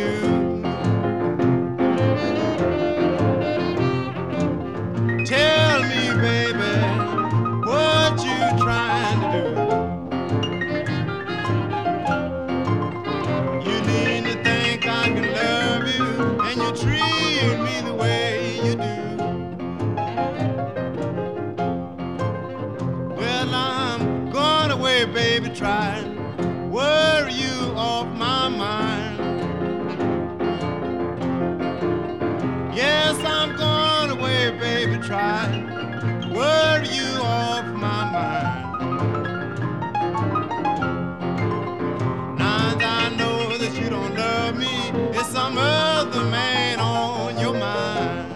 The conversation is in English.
Tell me, baby, what you trying to do? You need to think I can love you, and you treat me the way you do. Well, I'm going away, baby, try and worry you off my mind. Yes, I'm going away, baby, try and worry you off my mind. Now that I know that you don't love me, it's some other man on your mind.